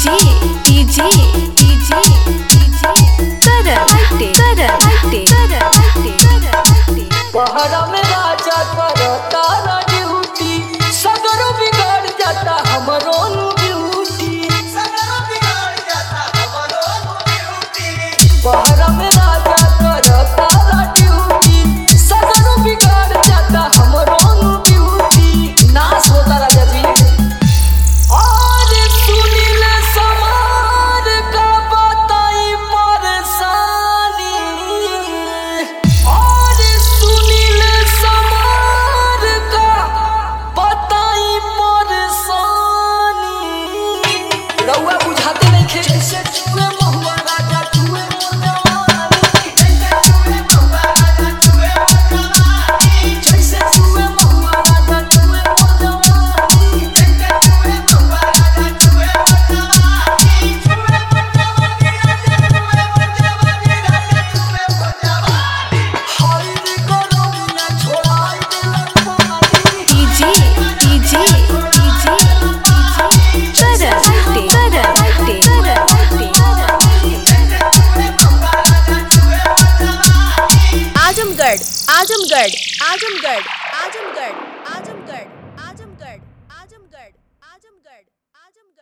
DJ DJ DJ DJ पहरा में राजा करता ना ड्यूटी सगरो बिगड़ जाता हमरो ड्यूटी पहरा में राजा करता ना ड्यूटी सगरो बिगड़ जाता हमरो ड्यूटी नाश होता राजा जी। और सुनील समार का बताई परेशानी और सुनील समार का बताई परेशानी रउआ बुझाते नहीं खे जैसे चूहे महुआ राजा चूहे मोर जवानी जैसे चूहे महुआ राजा चूहे मोर जवानी हाय रे गरमिया छोड़ाई देला पानी DJ DJ DJ Azamgarh Azamgarh Azamgarh Azamgarh Azamgarh Azamgarh Azamgarh Azamgarh Azamgarh